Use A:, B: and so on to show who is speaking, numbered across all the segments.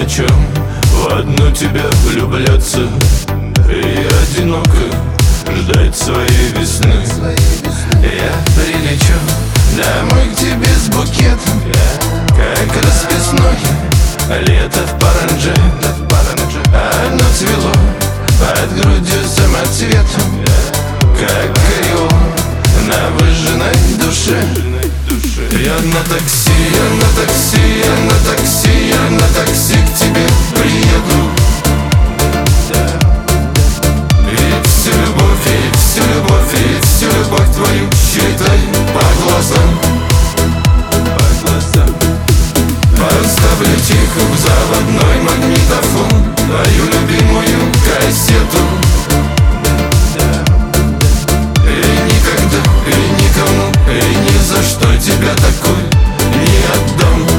A: чем в одну тебя влюбляться и одиноко ждать своей весны. Я прилечу домой к тебе с букетом, как расписное лето в Паранже. Оно цвело под грудью самоцветом, как ореол на выжженной душе. Я на такси, я на такси, я на такси, я на такси к тебе приеду. И всю любовь, и всю любовь, и всю любовь твою считай по глазам. Поставлю тихо в заводной магнитофон твою любимую кассету. И никогда, и никому, и ни за что тебя такой не отдам.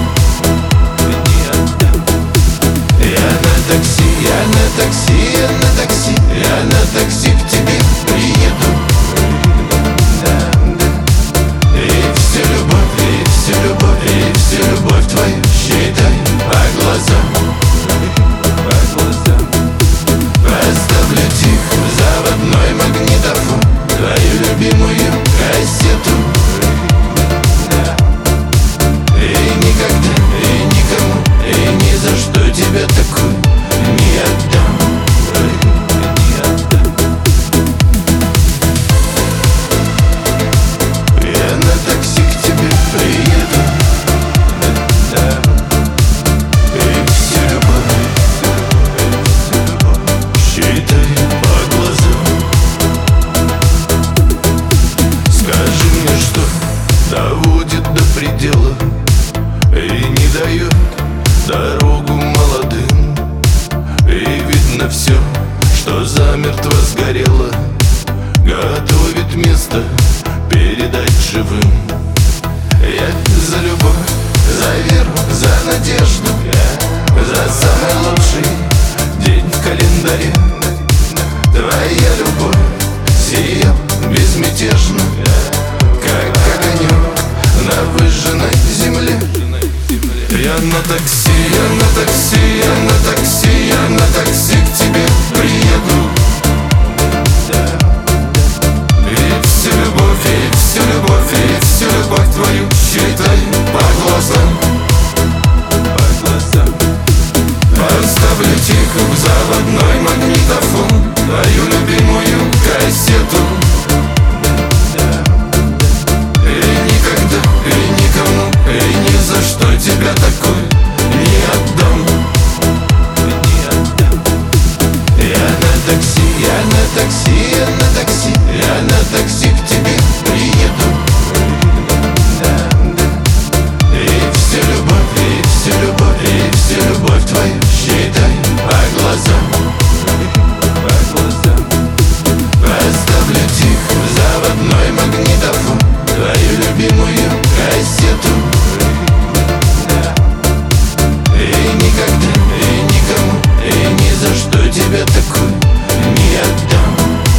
A: Я на такси, я на такси, я на такси, я на такси к тебе приеду. И всю любовь, и всю любовь, и всю любовь твою считай по глазам. Поставлю тихо в заводной магнитофон твою любимую кассету. И никогда, и никому, и ни за что тебя такой не отдам. Я на такси к тебе приеду. И всю любовь считай по глазам. Скажи мне, что доводит до предела и не дает дорогу молодым. И видно все, что замертво сгорело, готовит место передать живым. Я за любовь, за веру, за надежду, за самый лучший день в календаре. Твоя любовь сиял безмятежно, как огонек на выжженной земле. Я на такси, я на такси, я на такси, я на такси к тебе приеду. И всю любовь, и всю любовь, и всю любовь твою считай по глазам. Поставлю тихо в заводной магнитофон твою любимую кассету. И никогда, и никому, и ни за что тебя такой не отдам. Я на такси, я на такси, я на такси, я на такси к тебе приеду. И всю любовь, и всю любовь, и всю любовь твою считай по глазам. Поставлю тихо в заводной магнитофон твою любимую кассету. И никогда, и никому, и ни за что тебя такой не отдам.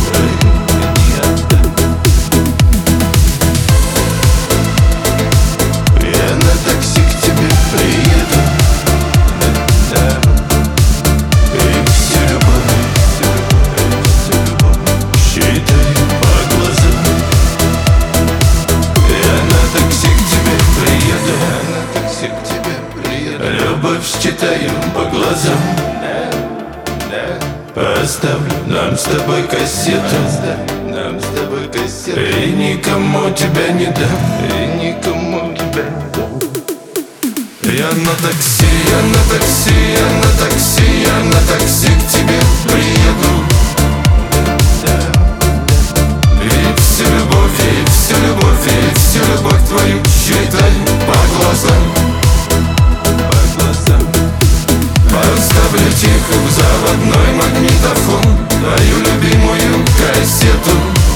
A: Я на такси к тебе приеду. И всю любовь считай по глазам. Я на такси к тебе приеду. Я на такси к тебе приеду. Любовь считаю по глазам. Поставлю нам с тобой кассету. И никому тебя не дам. И никому тебя не дам. Я на такси, я на такси, я на такси, я на такси к тебе приеду. И всю любовь, и всю любовь, и всю любовь твою считай по глазам. Поставлю тихо в заводной магнитофон твою любимую кассету.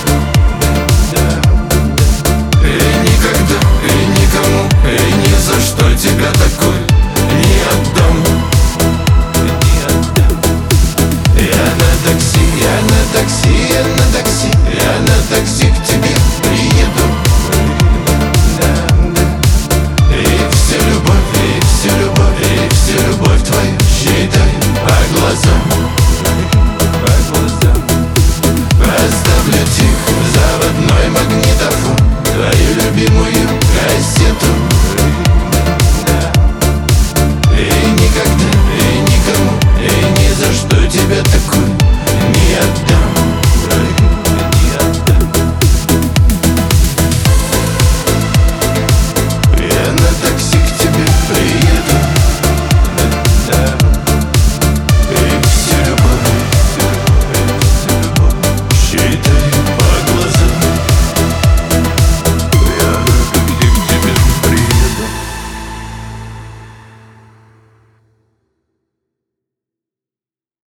A: И никогда, и никому, и ни за что тебя такой не отдам. Я на такси, я на такси, я на такси, я на такси к тебе приеду. И всю любовь, и всю любовь, и всю любовь твою глаза.